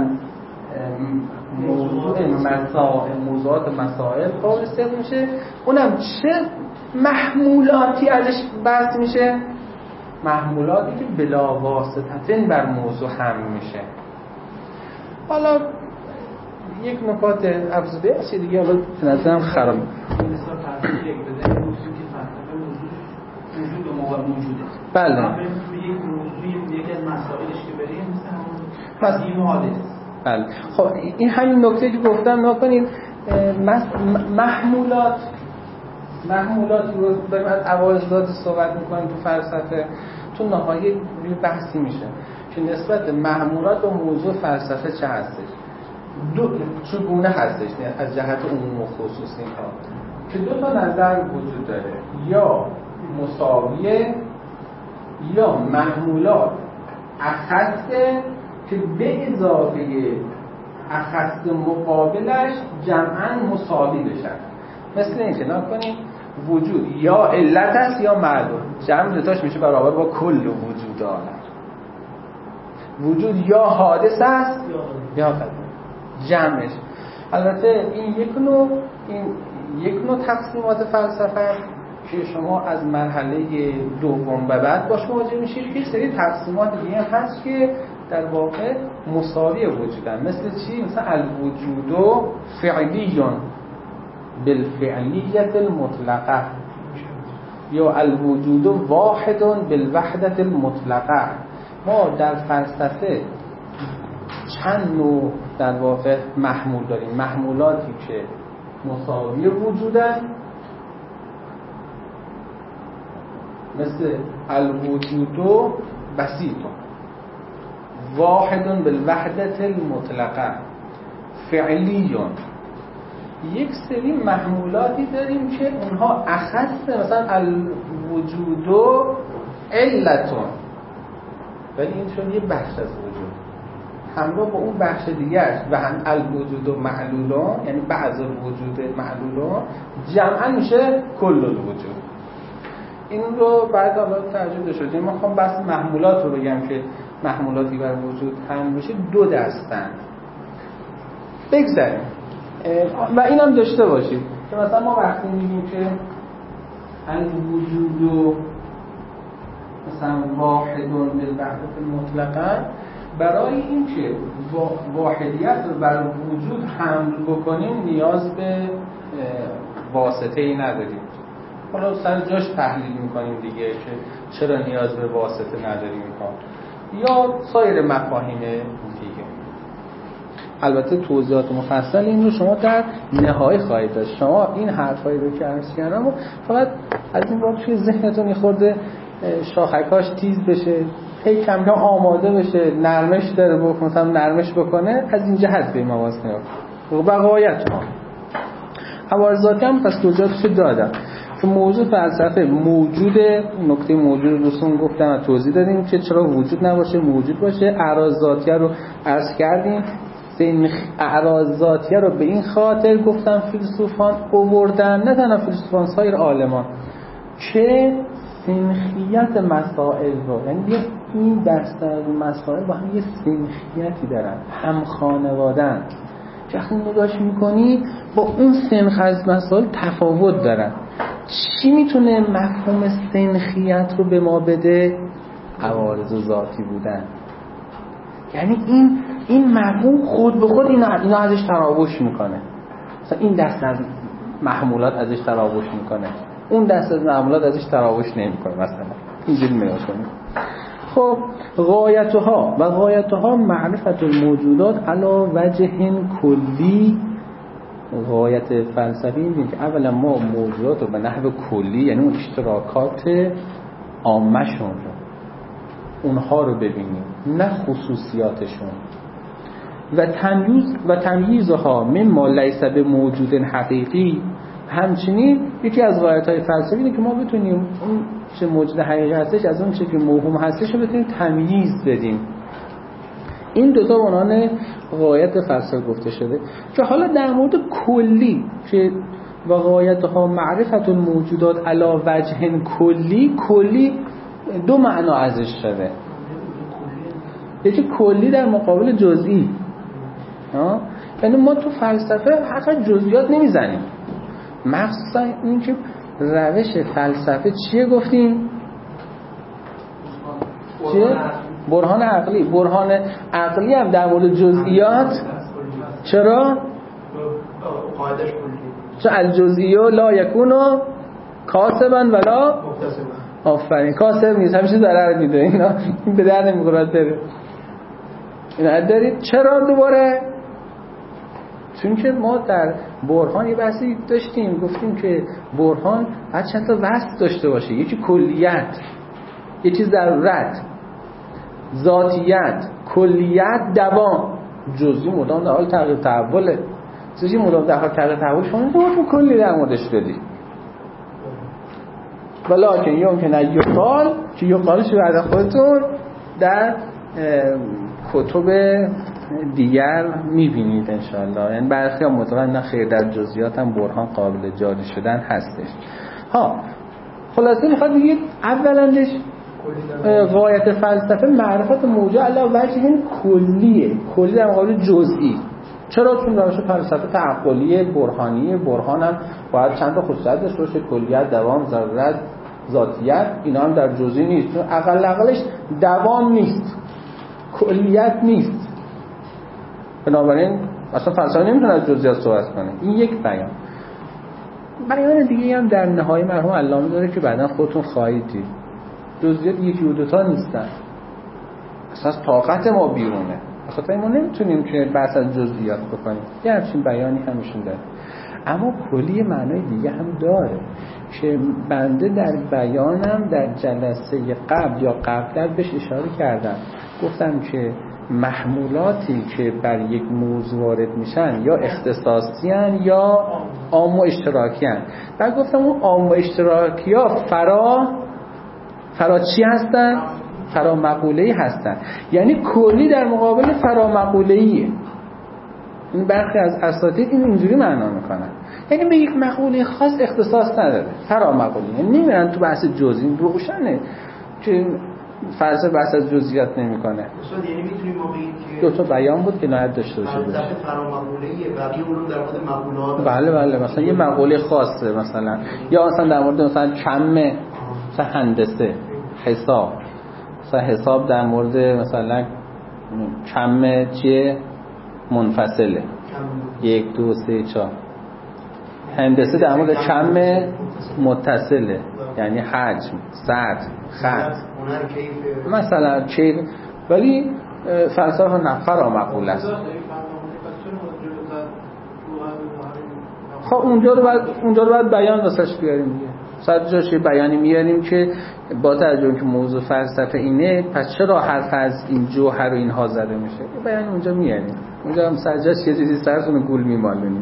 S2: موضوع مسائل، موضوعات مسائل قابل صدق میشه. اونم چه محمولاتی ازش بحث میشه؟ محمولاتی که بلا واسطتن بر موضوع هم میشه. حالا یک نکات افزوده است دیگه، حالا به نظرم خراب
S4: مثلا فرض یک بزنیم موضوع که فلسفه موضوع وجود و موضوع موجوده.
S2: بله.
S4: به یک موضوعی یکی از مسائلش که بریم مثلا قدیم و حادث.
S2: بله. خب این همین نکته که گفتم نکنید. محمولات محمولات رو داریم از عوارض ذات صحبت میکنیم تو فلسفه. تو نهایه روی بحثی میشه که نسبت محمولات و موضوع فلسفه چه هستش، دو چگونه هستش از جهت عموم و خصوص اینها، که دو تا نظر وجود داره، یا مساویه یا محمولات اخصه که به اضافه اخص مقابلش جمعاً مساوی بشن. مثل این که نکنیم وجود یا علت است یا معلول، جمع دوتاش میشه برابر با کل وجود عالم. وجود یا حادث است یا قدیم، جمعش. البته این یک نوع این یک نوع تقسیمات فلسفه است که شما از مرحله دوم به بعد باش مواجه میشید که سری تقسیمات دیگه هم هست که در واقع مساوی وجودن. مثل چی؟ مثل الوجود فعلیون بالفعلیت المطلقه، یا الوجود واحد بالوحدت المطلقه. ما در فلسفه چند نوع در واقع محمول داریم. محمولاتی که مساوی وجودن مثل الوجود بسیط واحد بالوحدت المطلقه فعلیون. یک سری محمولاتی داریم که اونها اخص، مثلا الوجود علتون، ولی این شد یه بخش از وجود همراه با اون بخش دیگرش و هم الوجود معلولون، یعنی بعض الوجود معلولون جمعا میشه کل الوجود. این رو بعد حالا ترجمه شده. ما میخوام بس محمولات رو بگم که محمولاتی بر وجود هم میشه دو دستن. بگذاریم و اینم داشته باشید که مثلا ما وقتی میگیم که الوجود مثلا واحد بالوحدت المطلقه، برای این که واحدیت رو بر وجود حمل بکنیم نیاز به واسطه ای نداریم. حالا سر جاش تحلیل میکنیم دیگه که چرا نیاز به واسطه نداریم ها، یا سایر مفاهیم دیگه. البته توضیحات مفصل این رو شما در نهایی خواهید داشت. شما این حرفایی رو که عرض کردم و فقط از این باب توی ذهنتون خورده شاخکاش تیز بشه، هی کم کم آماده بشه، نرمش داره بکنه، مثلا نرمش بکنه، از این جهت به مواز نگاه و بقایت ها عوارضاتی هم پس توضیحاتش دادم که موضوع فلسفه موجود، نکته موجود رسون گفتم و توضیح دادیم که چرا وجود نباشه موجود باشه. اعراض ذاتیه رو عرض کردیم. اعراض ذاتیه رو به این خاطر گفتم فیلسوفان آوردن، نه تنها فیلسوفان، سایر عالمان، که سنخیت مسائل رو، یعنی این دسته از مسائل با هم یه سنخیتی دارن، هم خانوادن، که وقتی نگاش میکنی با اون سنخ از مسائل تفاوت دارن. چی میتونه مفهوم سنخیت رو به ما بده؟ عوارض ذاتی بودن. یعنی این این مفهوم خود به خود اینا, اینا ازش تراوش میکنه. مثلا این دست از محمولات ازش تراوش میکنه، اون دست از محمولات ازش تراوش نمیکنه. مثلا اینجوری نگاه کنیم. خب غایتها و غایتها معرفت الموجودات علی وجه کلی. غایت فلسفی این که اولا ما موجودات رو به نحو کلی، یعنی اون اشتراکات عامه‌شون رو، اونها رو ببینیم، نه خصوصیاتشون. و تمییز و تمییزها مما لیس به موجود حقیقی. همچنین یکی از غایت‌های فلسفی اینه که ما بتونیم اون چه موجود حقیقی هستش از اون چه که موهوم هستش رو بتونیم تمییز بدیم. این دو تا عنوان غایت فلسفه گفته شده که حالا در مورد کلی که و غایت‌ها معرفت الموجودات علی وجه کلی، کلی دو معنا ازش شده. یکی کلی در مقابل جزئی. ها، یعنی ما تو فلسفه حق جزئیات نمیزنیم. مخصوصا این که روش فلسفه چیه گفتیم؟ چیه؟ برهان عقلی. برهان عقلی هم در مورد جزئیات. چرا؟
S1: قاعدش کلی.
S2: چون الجزئیه لا یکونو کاسبا ولا آفرین. کاسب نیست، همیشه ضرر میده. اینا به درد نمیخوره داره. اینا دارید. چرا دوباره؟ چون که ما در برهان یه بحثی داشتیم، گفتیم که برهان باید چند تا وصف داشته باشه. یکی کلیت، یکی ضرورت، ذاتیت، کلیت، دوام. جزئی مدام در حال تغییر تحوله. چیزی مدام در حال تغییر تحول شما نمیتونید کلی در موردش بدی. ولیکن یمکن ان یقال که یقالش بعد خودتون در کتب دیگر میبینید انشاءالله. یعنی برخی ها مطمئن نه خیر در جزئیات هم برهان قابل جاری شدن هستش. ها خلاصه میخواد بگید اولندش غایت فلسفه معرفت موجود علی وجه کلیه، کلی در مقابل جزئی. چرا؟ چون روش فلسفه تعقلی برهانی، برهان هم باید چند تا خصوصیت داشته باشه، کلیت، دوام، ضرورت، ذاتیت. اینا هم در جزئی نیست، چون اقل اقلش دوام نیست، کلیت نیست. بنابراین اصلا فلسفه نمیتونه از جزئیات صحبت کنه. این یک بیان. بیان دیگه هم در نهایی مرحوم علامه داره که بعدا خودتون خواهید دید. جزئیات یکی و دوتا نیستن، اصلا طاقت ما بیرونه. بخاطر ما نمیتونیم که بحث از جزئیات بکنیم. یه همچین بیانی همیشون داره. اما کلی معنای دیگه هم داره که بنده در بیانم در جلسه قبل یا قبل بهش اشاره کردم. گفتم که محمولاتی که بر یک موضوع وارد میشن یا اختصاصی هن یا عام و اشتراکی هن. بعد گفتم اون عام و اشتراکی ها فرا فرا چی هستن؟ فرا مقوله‌ای هستن، یعنی کلی در مقابل فرا مقوله‌ایه. این برخی از اساتید این اینجوری معنا میکنن، یعنی به یک مقوله خاص اختصاص نداره، فرا مقوله، یعنی نمیرن تو بحث جزئی. روشنه که فلسفه بحث از جزئیات نمیکنه.
S3: مثلا یعنی میتونیم ما بگیم که
S2: دو تا بیان بود که نهایت داشته باشه.
S3: فلسفه فرا مقوله‌ایه، بقیه علوم در مورد مقوله‌ها.
S2: بله بله، مثلا یه مقوله خاصه، مثلا یا مثلا در مورد مثلا کم، مثلا هندسه، حساب، مثلا حساب در مورد مثلا کم چیه؟ منفصله، یک دو سه چهار. هندسه در مورد کم متصله، یعنی حجم، سطح، خط، مثلا چه. ولی فلسفه نه، فرا مقوله است. خب اونجا رو بعد اونجا رو بعد بیان واسش بیاریم دیگه. صد جاش بیانی میاریم که با توجه که موضوع فلسفه اینه، پس چرا حرف از این جوهر و اینها زده میشه؟ بیان اونجا میاریم. اونجا هم سرجاش یه چیزی سرتون گول میمالونیم.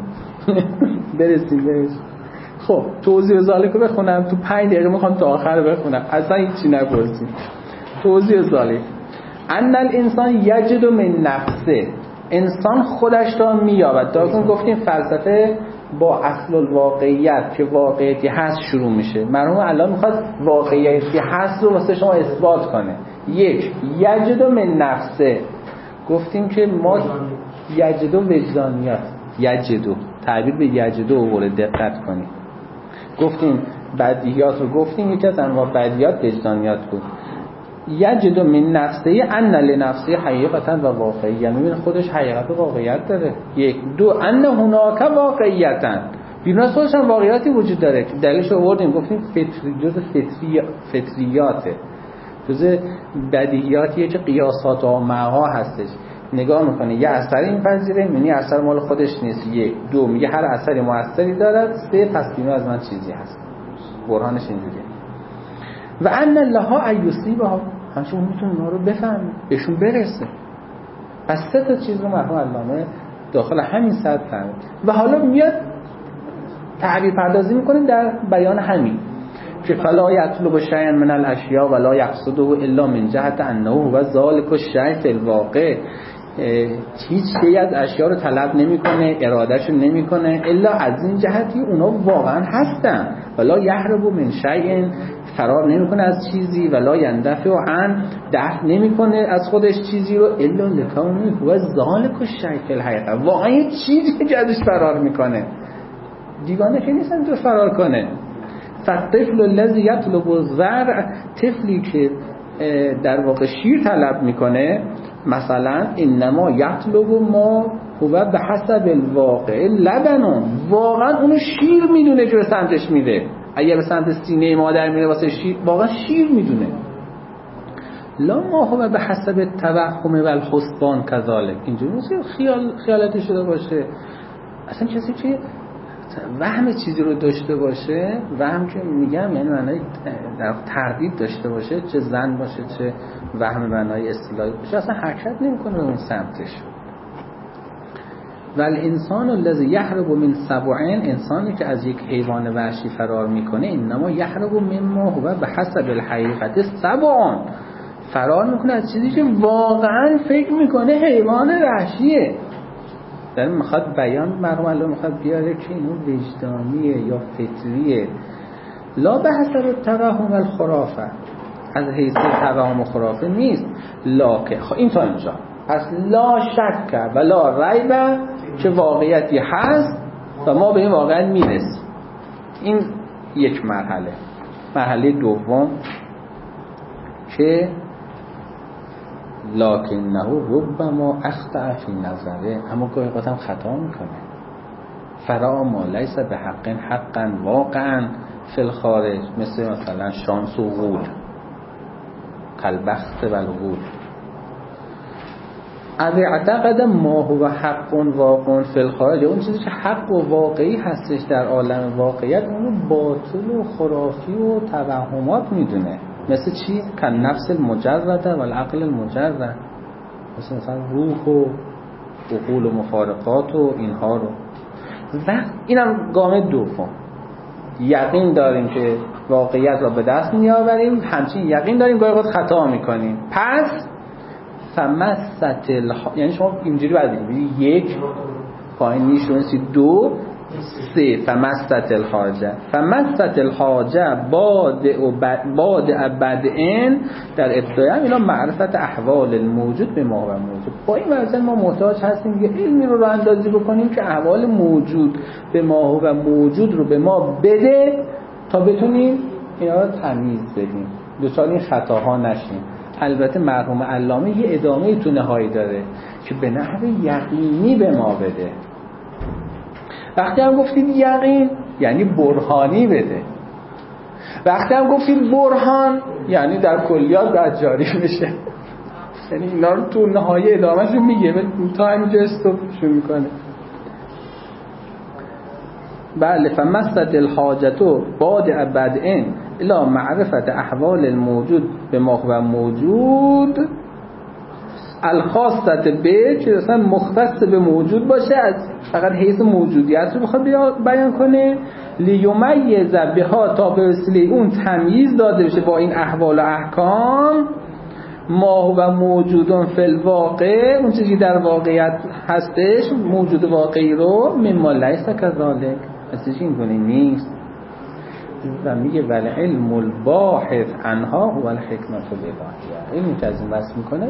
S2: برسیم بهش. خب توضیح ذالک رو بخونم، تو پنج دقیقه میخوام تا آخر بخونم، اصلا هیچی نپرسیم. توضیح ذالک ان الانسان یجد من نفسه، انسان خودش را مییابد. داستان گفتیم فلسفه با اصل الواقعیت که واقعیتی هست شروع میشه. مرحوم الان میخواد واقعیتی هست رو واسه شما اثبات کنه. یک، یجد من نفسه، گفتیم که ما یجد وجدانیات، یجد تعبیر به یجد و قول دقت کنیم. گفتیم بدیهیات رو گفتیم، یکی از انواع بدیهیات وجدانیات بود. یجد من نفسه ان لنفسه حقیقتا و واقعیت، میبینه خودش حقیقت و واقعیت داره. یک. دو، ان هناک واقعیتا، بیرون از خودش هم واقعیتی وجود داره. دلیلش رو آوردیم، گفتیم فطری، جز فطری فطریاته، جز بدیهیاتیه که قیاسات و معها هستش. نگاه میکنه یه اثر این پذیره، یعنی اثر مال خودش نیست. یک. دو، میگه هر اثری مؤثری دارد. سه، پس بیرون از من چیزی هست. برهانش اینجوریه. و ان الله ایصیبها، همچون میتونه اونا رو بفهمه، بهشون برسه. پس سه تا چیز رو مرحوم علامه داخل همین سطح فهمید و حالا میاد تعبیر پردازی میکنه در بیان همین که فلا یطلب شیئا من الاشیاء ولا یقصده الا من جهت انه هو ذلک الشیء فی الواقع. هیچ شیء از اشیاء رو طلب نمیکنه، ارادهشو نمیکنه الا از این جهتی اونا واقعا هستن. ولا یهرب من شیء، فرار نمیکنه از چیزی، ولا یندفع عن، دفع نمیکنه از خودش چیزی رو، الا لکونه هو ذلک الشیء فی الحقیقه، واقعا یه چیزی که ازش فرار میکنه. دیوانه که نیست اینجور فرار کنه. فالطفل الذی یطلب الزرع، طفلی که در واقع شیر طلب میکنه، مثلا انما یطلب ما هو به حسب الواقع لبنان، واقعا اونو شیر میدونه که به سمتش میره. اگه به سمت سینه مادر میره واسه شیر، واقعا شیر میدونه. لا ما هو به حسب التوهم و الحسبان کذالک، اینجوری نیست خیال خیالاتی شده باشه. اصلا کسی که وهم چیزی رو داشته باشه، وهم که میگم یعنی معنای در تردید داشته باشه، چه ظن باشه چه وهم معنای اصطلاحی باشه، اصلا حرکت نمیکنه به اون سمتش. ول انسان الذی یهرب من سبعین، انسانی که از یک حیوان وحشی فرار میکنه، انما یهرب مما هو به حسب الحقیقت سبعان، فرار میکنه از چیزی که واقعا فکر میکنه حیوان وحشیه. در میخواد بیان مرحوم الله میخواد بیاره که اینو وجدانیه یا فطریه. لا به حسب التوهم الخرافه، از حیث توهم و خرافه نیست. لا که خب این تا اینجا، پس لا شک و لا ریب که واقعیتی هست و ما به این واقعیت میرسیم. این یک مرحله. مرحله دوم که لکنه ربما اخطأ فی نظره، اما گاهی اوقات هم خطا میکنه. فرا ما لیس به حق حقا واقعا فی الخارج، مثل مثلا شانس و غول، کالبخت و الغول. اگه اعتقد ما هو حق واقع فی الخارج، اون چیزی که حق و واقعی هستش در عالم واقعیت اونو باطل و خرافی و توهمات میدونه. مثل چی؟ که نفس المجرده و العقل المجرد، مثل مثلا روح و عقول و مفارقات و اینها رو. و اینم گام دوم، یقین داریم که واقعیت را به دست میآوریم، همچنین یقین داریم گاهی وقت خطا میکنیم. پس فمست الح... یعنی شما اینجوری باید بگید یک پایین میشونسی دو سه فمست الحاجه فمست الحاجه باد و باد ابدئن در ابتدا اینا معرفت احوال الموجود به ما و موجود. با این وضع ما محتاج هستیم یه علمی رو راه اندازی بکنیم که احوال موجود به ما و موجود رو به ما بده تا بتونیم اینا رو تمیز بدیم، دوچار این خطاها نشیم. البته مرحوم علامه یه ادامه تو نهایی داره که به نحو یقینی به ما بده. وقتی هم گفتید یقین یعنی برهانی بده، وقتی هم گفتید برهان یعنی در کلیات باید جاری بشه. یعنی اینا رو تو نهایی ادامهش رو میگه تا همینجا استوپشون میکنه. بله فمست الحاجتو باد ابدئن الی معرفت احوال الموجود به ما و موجود الخاصت به که اصلا مختص به موجود باشه، از فقط حیث موجودیت رو بخواد بیان کنه، لیمیز بها تا به وسیله اون تمییز داده بشه با این احوال و احکام ما و موجودون فی الواقع، اون چیزی در واقعیت هستش موجود واقعی رو مما لیس کذالک، مثل این گونه نیست. و میگه ولی علم الباحث عنها هو الحکمت الالهیه، این که از این بحث میکنه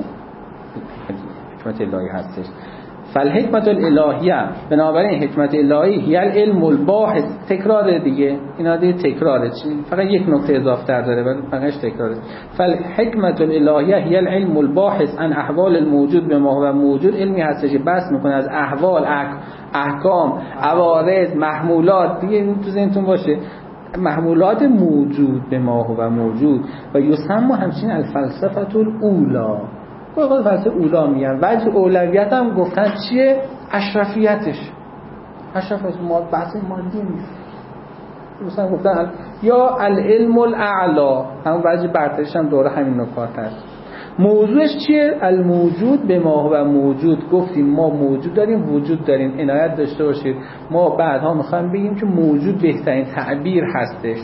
S2: حکمت الهی هستش. فالحکمت الالهیه، بنابراین حکمت الهی هی العلم الباحث، تکرار دیگه اینا دیگه تکراره، فقط یک نکته اضافه تر داره ولی فقطش تکراره. فالحکمت الالهیه هی العلم الباحث عن احوال الموجود به ما و موجود، علمی هستش که بحث میکنه از احوال، احکام، عوارض، محمولات، دیگه این تو ذهنتون باشه، محمولات موجود به ما و موجود. و یسمى همچنین الفلسفه الاولی، باید فلسفه اولا میگن. وجه اولویت هم گفتن چیه؟ اشرفیتش. اشرفیت ما بحث مادی نیست، مثلا گفتن یا العلم الاعلا، همون وجه برترش هم دوره همین نکات هست. موضوعش چیه؟ الموجود به ما و موجود. گفتیم ما موجود داریم، وجود داریم، عنایت داشته باشید. ما بعدها میخوایم بگیم که موجود بهترین تعبیر هستش.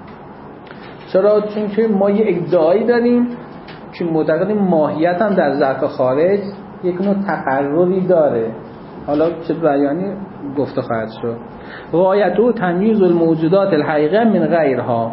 S2: چرا؟ چون که ما یه ادعایی داریم که معتقد ماهیت هم در ظرف خارج یک نوع تقرری داره، حالا چه بیانی گفته خواهد شد. غایته تمییز الموجودات الحقیقه من غیرها.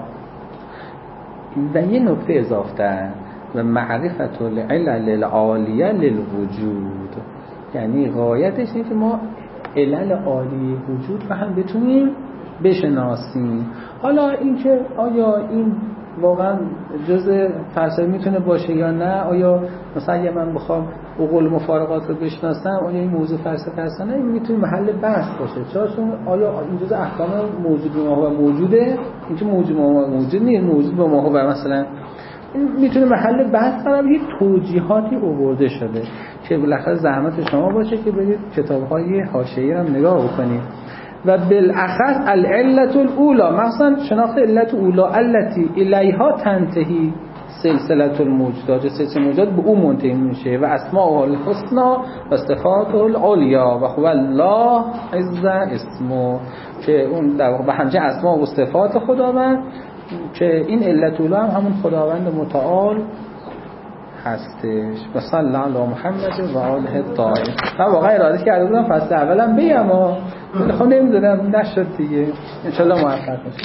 S2: و یه نکته اضافه و معرفت العلل العالیه للوجود، یعنی غایتش اینه که ما علل عالی وجود رو هم بتونیم بشناسیم. حالا این که آیا این واقعا جزء فلسفه میتونه باشه یا نه، آیا مثلا اگه من بخوام عقول مفارقات رو بشناسم آیا این موضوع فلسفه هست نه، این میتونه محل بحث باشه. چرا؟ چون آیا این جزء احکام موجود به ما و موجوده، این که موجود به ما و موجود نیست، موجود به ما و مثلا این میتونه محل بحث قرار بگیره. توجیهاتی آورده شده که بالاخره زحمت شما باشه که برید کتاب‌های حاشیه‌ای رو نگاه بکنید. و بالاخص العلة الاولى، مثلا شناخت علت اولی التي الیها تنتهی سلسله الموجودات، سلسله موجودات به اون منتهی میشه. و اسماء الحسنا و صفات العلیا و هو الله عز اسمه، که اون در واقع به همچه اسماء و صفات خداوند که این علت اولی هم همون خداوند متعال هستش. و صلی الله علی محمد و آله الطاهرین. من واقعا اراده کرده بودم فصل اولم بگم، ولی خب نمیدونم نشد دیگه. ان شاء الله موفق باشید.